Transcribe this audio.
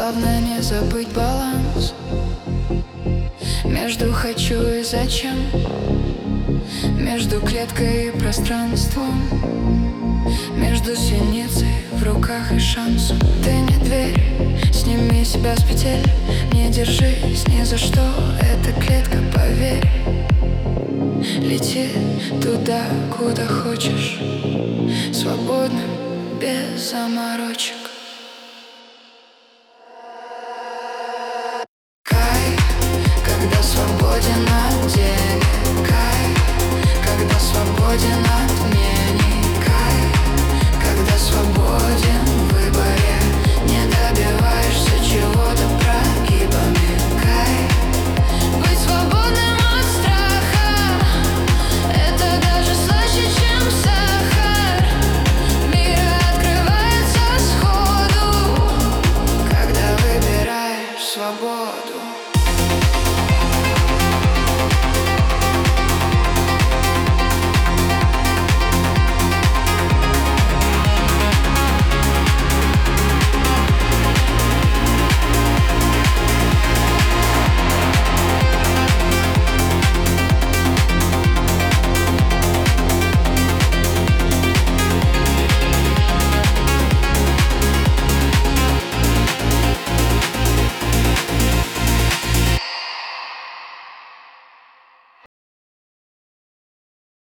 Главное не забыть баланс между хочу и зачем, между клеткой и пространством, между синицей в руках и шансом. Ты не дверь, сними себя с петель, не держись ни за что, это клетка, поверь. Лети туда, куда хочешь, свободно, без заморочек.